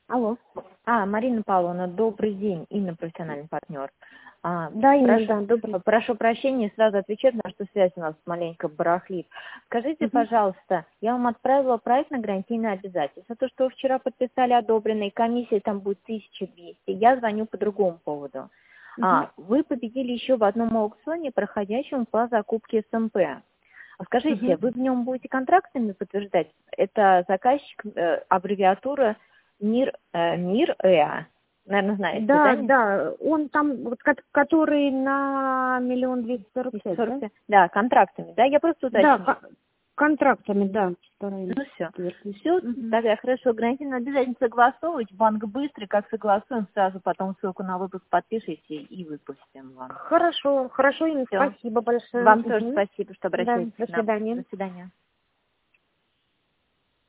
Алло. Марина Павловна, добрый день, Инна, профессиональный партнер. Да, Инна, да, добрый. Прошу прощения, сразу отвечать, потому что связь у нас маленько барахлит. Скажите, пожалуйста, я вам отправила проект на гарантийное обязательство. То, что вы вчера подписали одобренный, комиссия там будет 1200. Я звоню по другому поводу. Вы победили еще в одном аукционе, проходящем по закупке СМП. Скажите, вы в нем будете контрактами подтверждать? Это заказчик, аббревиатура МИР-ЭА. Наверное, знаете, Да, да? да, он там, вот, который на 1 245 000, да? Да, контрактами, да? Я просто уточню. Да, контрактами, да. Стараемся. Ну все. Все, тогда хорошо, гарантийно обязательно согласовывать. Банк быстрый, как согласуем, сразу потом ссылку на выпуск подпишите и выпустим вам. Хорошо, Инна, Всё. спасибо большое. Вам тоже спасибо, что Да, обращаетесь до к нам. свидания. До свидания.